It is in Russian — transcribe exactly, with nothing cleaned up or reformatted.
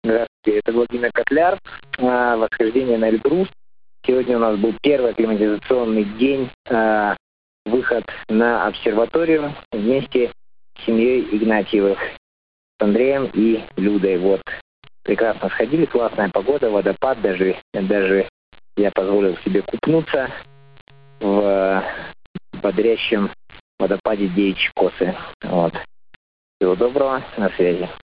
Здравствуйте, это Владимир Котляр. Восхождение на Эльбрус. Сегодня у нас был первый акклиматизационный день, выход на обсерваторию вместе с семьей Игнатьевых, с Андреем и Людой. Вот. Прекрасно сходили, классная погода, водопад, даже, даже я позволил себе купнуться в бодрящем водопаде Девичьи Косы. Вот. Всего доброго, на связи.